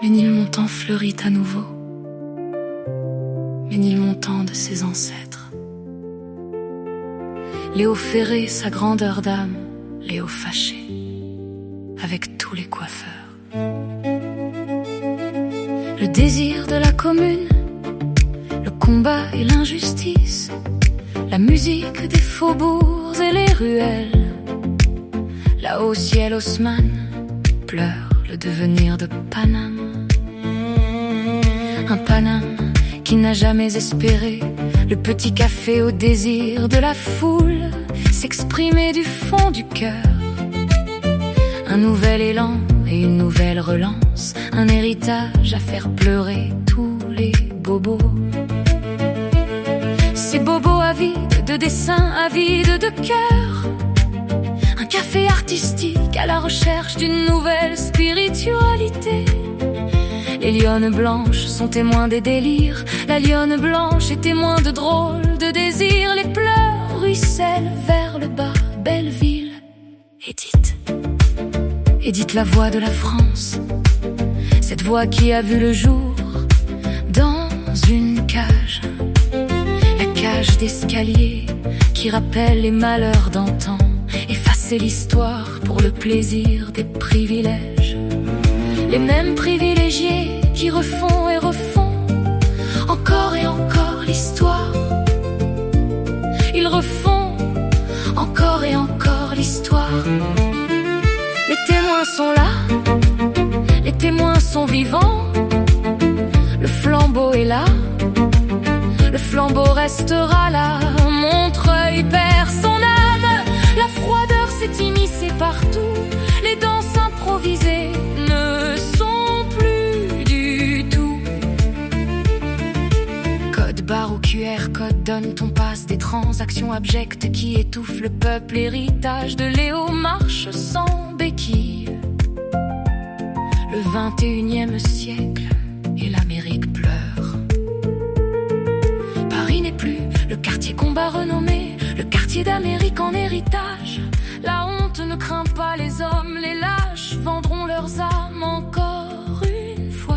Ménilmontant fleurit à nouveau. Ménilmontant de ses ancêtres. Léo Ferré, sa grandeur d'âme, Léo fâché, avec tous les coiffeurs. Le désir de la commune, le combat et l'injustice, la musique des faubourgs et les ruelles. Là au ciel Haussmann pleure le devenir de Paname. Un Paname qui n'a jamais espéré le petit café au désir de la foule s'exprimer du fond du cœur. Un nouvel élan et une nouvelle relance, un héritage à faire pleurer tous les bobos. Ces bobos avides de dessins, avides de cœur. Un café artistique à la recherche d'une nouvelle spiritualité. Les lionnes blanches sont témoins des délires. La lionne blanche est témoin de drôles de désirs. Les pleurs ruissellent vers le bas, Belleville. Édith, la voix de la France. Cette voix qui a vu le jour dans une cage. La cage d'escalier qui rappelle les malheurs d'antan. Effacer l'histoire pour le plaisir des privilèges. Les mêmes privilégiés qui refont et refont encore et encore l'histoire. Ils refont encore et encore l'histoire. Les témoins sont là, les témoins sont vivants. Le flambeau est là, le flambeau restera là. Montreuil perd son âme, la froideur s'est immiscée partout. Les danses improvisées ne sont plus du tout. Code barre ou QR code donne ton passe des transactions abjectes qui étouffent le peuple. Héritage de Léo marche sans béquille. Le 21e siècle et l'Amérique pleure. Paris n'est plus le quartier combat renommé, le quartier d'Amérique en héritage. La honte ne craint pas les hommes, les lâches vendront leurs âmes encore une fois.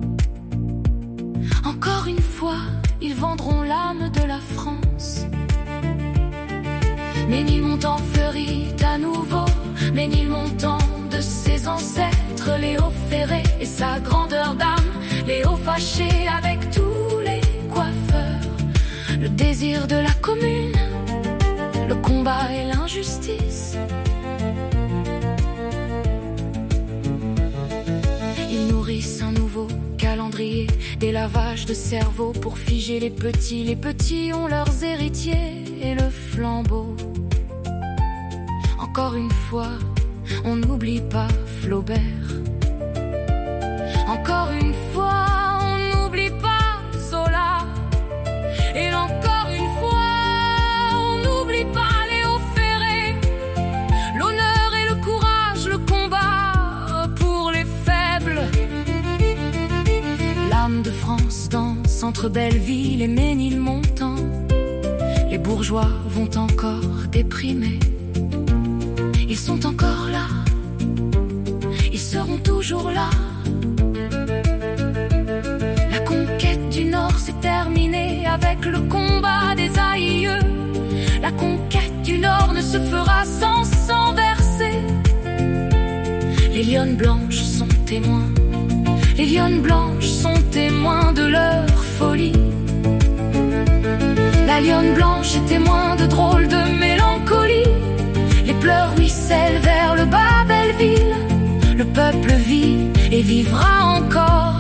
Encore une fois, ils vendront l'âme de la France. Ménilmontant fleurit à nouveau, Ménilmontant de ses ancêtres. Léo Ferré et sa grandeur d'âme, Léo fâché avec tous les coiffeurs. Le désir de la commune, le combat et l'injustice. Ils nourrissent un nouveau calendrier, des lavages de cerveau pour figer les petits. Les petits ont leurs héritiers et le flambeau. Encore une fois, on n'oublie pas Flaubert. Encore une fois, on n'oublie pas Zola. Et encore une fois, on n'oublie pas Léo Ferré. L'honneur et le courage, le combat pour les faibles. L'âme de France danse entre Belleville et Ménilmontant. Les bourgeois vont encore déprimer. Ils sont encore là, ils seront toujours là. La conquête du Nord s'est terminée avec le combat des aïeux. La conquête du Nord ne se fera sans sang versé. Les lionnes blanches sont témoins, les lionnes blanches sont témoins de leur folie. La lionne blanche est témoin de drôles de mélancolie. Les pleurs ruissellent vers le bas Belleville. Le peuple vit et vivra encore.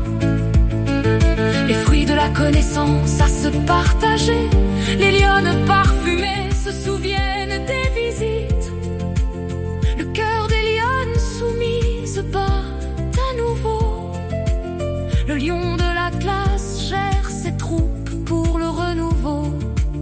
Les fruits de la connaissance à se partager. Les lionnes parfumées se souviennent des visites. Le cœur des lionnes soumises bat à nouveau. Le lion de la classe gère ses troupes pour le renouveau.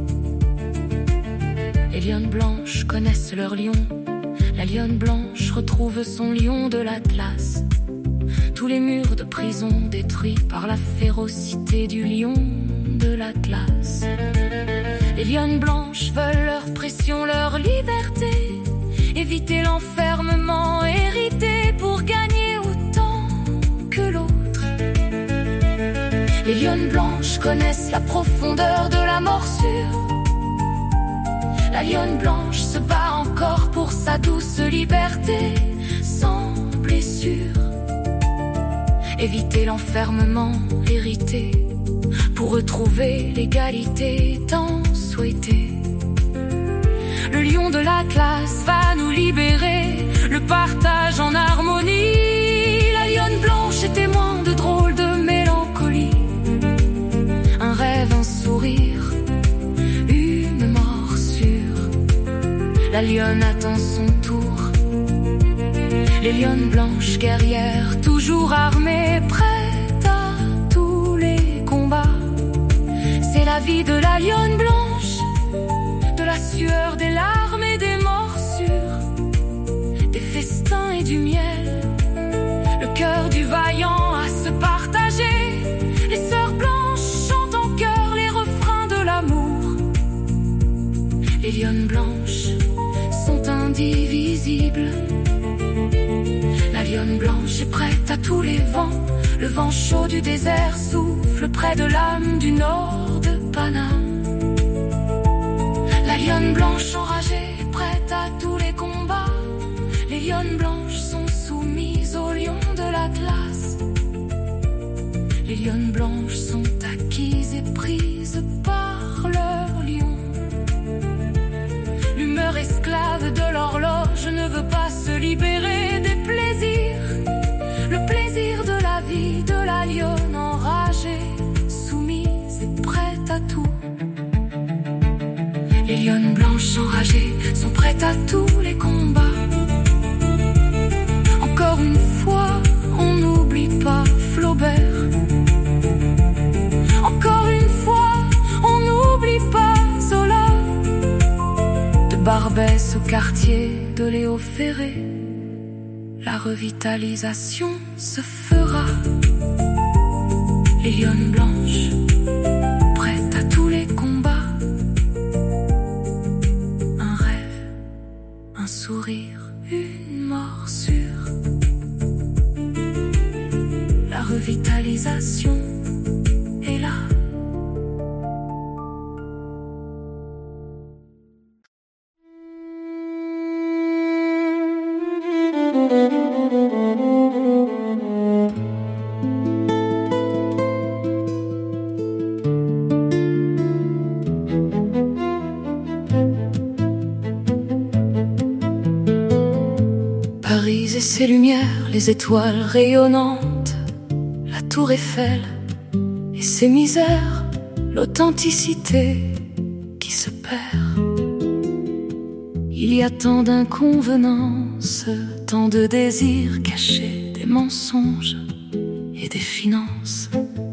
Les lionnes blanches connaissent leur lion. La lionne blanche retrouve son lion de l'Atlas. Tous les murs de prison détruits par la férocité du lion de l'Atlas. Les lionnes blanches veulent leur pression, leur liberté. Éviter l'enfermement, hériter pour gagner autant que l'autre. lionne blanche connaisse la profondeur de la morsure. La lionne blanche se bat encore pour sa douce liberté, sans blessure. Éviter l'enfermement hérité, pour retrouver l'égalité tant souhaitée. Le lion de l'Atlas va nous libérer, le partage en harmonie. La lionne blanche est témoin de drôles de mélancolie. Un rêve, un sourire, une morsure. La lionne attend son tour. Les lionnes blanches guerrières, toujours armées, prêtes à tous les combats. C'est la vie de la lionne blanche, de la sueur, des larmes et des morsures, des festins et du miel, le cœur du vaillant à se partager. Les sœurs blanches chantent en chœur les refrains de l'amour. Les lionnes blanches sont indivisibles. La lionne blanche est prête à tous les vents. Le vent chaud du désert souffle près de l'âme du nord de Paname. La lionne blanche enragée est prête à tous les combats. Les lionnes blanches sont soumises aux lions de l'Atlas. Les lionnes blanches sont acquises et prises par leur lion. L'humeur esclave de l'horloge ne veut pas se libérer des plaisirs. Le plaisir de la vie de la lionne enragée, soumise et prête à tout. Les lionnes blanches enragées sont prêtes à tous les combats. Encore une fois, on n'oublie pas Flaubert. Encore une fois, on n'oublie pas Zola. De Barbès au quartier de Léo Ferré, la revitalisation se fera. Les lionnes blanches, prêtes à tous les combats. Un rêve, un sourire, une morsure. La revitalisation est là. Paris et ses lumières, les étoiles rayonnantes, la tour Eiffel et ses misères, l'authenticité qui se perd. Il y a tant d'inconvenances, tant de désirs cachés, des mensonges et des finances.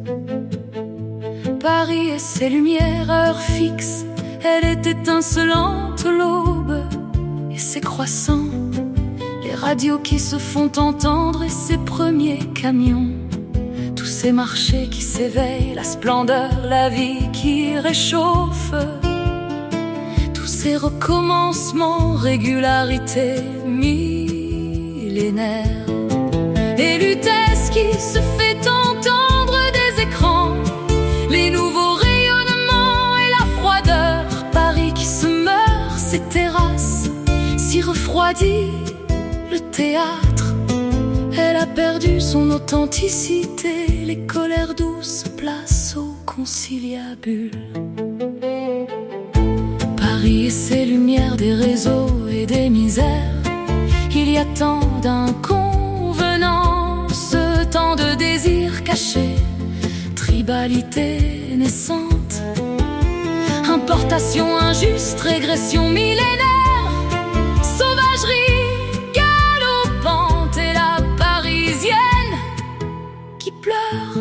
Paris et ses lumières, heure fixe, elle est étincelante, l'aube et ses croissants, les radios qui se font entendre et ses premiers camions, tous ces marchés qui s'éveillent, la splendeur, la vie qui réchauffe, tous ces recommencements, régularité millénaire, et Lutèce qui se fait entendre des écrans, les nouveaux rayonnements et la froideur, Paris qui se meurt, ses terrasses si refroidies, le théâtre, elle a perdu son authenticité, les colères douces, place au conciliabule. Paris et ses lumières, des réseaux et des misères, il y a tant d'inconvenances, tant de désirs cachés, tribalité naissante, importation injuste, régression millénaire, sauvagerie galopante et la parisienne qui pleure.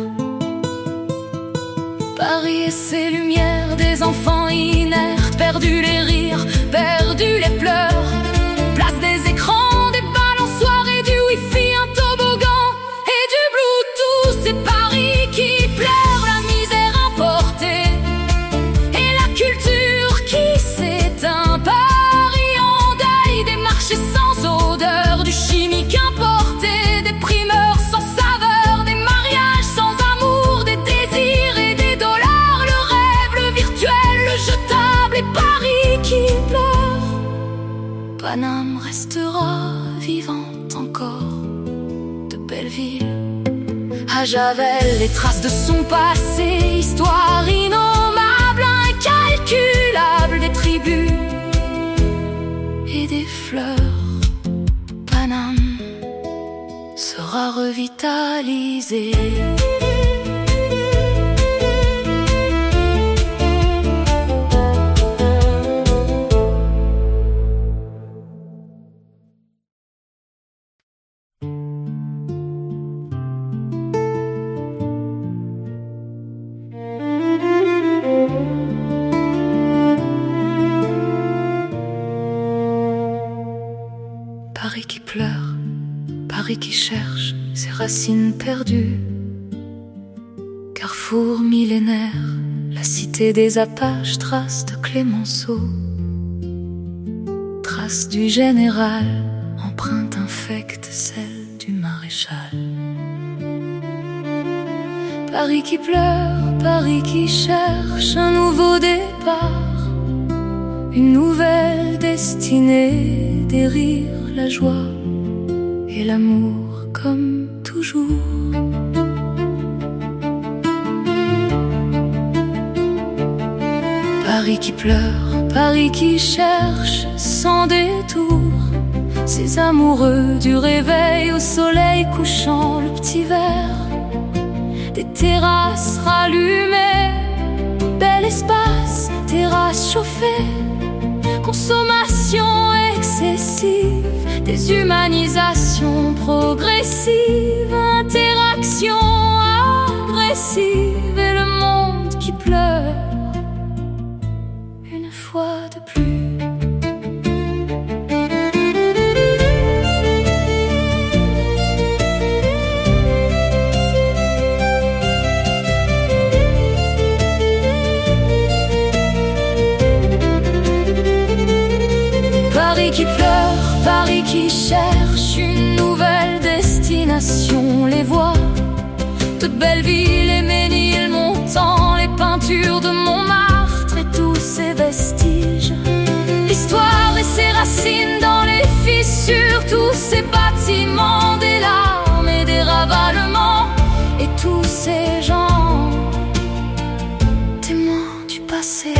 Paris et ses lumières, des enfants inertes, perdus les rires, perdus les pleurs, place des écrans, des balançoires et du wifi, un toboggan et du bluetooth. C'est Paris qui pleure, la misère importée et la culture qui s'éteint. Paris restera vivante encore de Belleville. À Javel, les traces de son passé, histoire innommable, incalculable, des tribus et des fleurs. Paname sera revitalisé. Paris qui pleure, Paris qui cherche ses racines perdues. Carrefour millénaire, la cité des Apaches, trace de Clémenceau. Trace du général, empreinte infecte celle du maréchal. Paris qui pleure, Paris qui cherche un nouveau départ, une nouvelle destinée, des rires, la joie et l'amour comme toujours. Paris qui pleure, Paris qui cherche sans détour ses amoureux du réveil au soleil couchant, le petit verre des terrasses rallumées, bel espace, terrasse chauffée, consommation excessive, déshumanisation progressive, interaction agressive et le monde qui pleure une fois de plus. Paris qui pleure, Paris qui cherche une nouvelle destination, les voies de Belleville, les Ménil montants, les peintures de Montmartre et tous ses vestiges, l'histoire et ses racines dans les fissures, tous ces bâtiments, des larmes et des ravalements, et tous ces gens témoins du passé.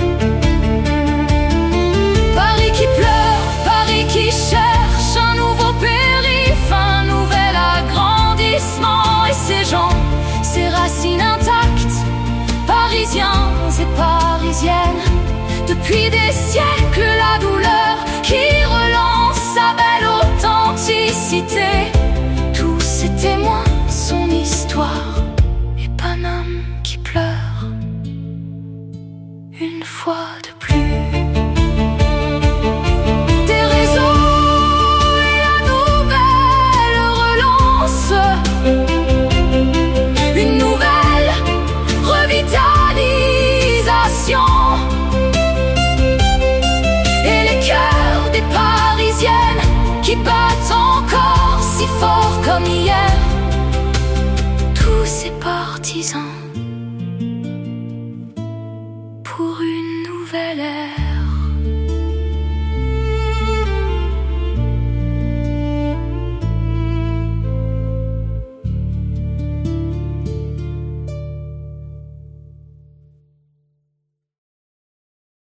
Qui cherche un nouveau périph', un nouvel agrandissement, et ces gens, ces racines intactes, parisiens et parisiennes, depuis des siècles la douleur qui relance sa belle authenticité, tous ces témoins, son histoire, et Paname qui pleure une fois de plus. Une nouvelle revitalisation et les cœurs des Parisiennes qui battent encore si fort comme hier, tous ces partisans.